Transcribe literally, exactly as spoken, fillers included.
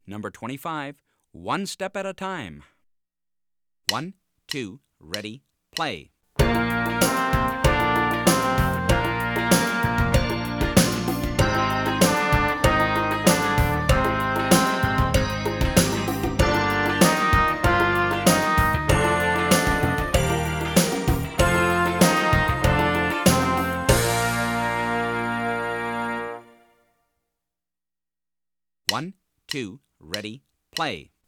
Number twenty-five, one step at a time. One, two, ready, play. One, two, ready, play.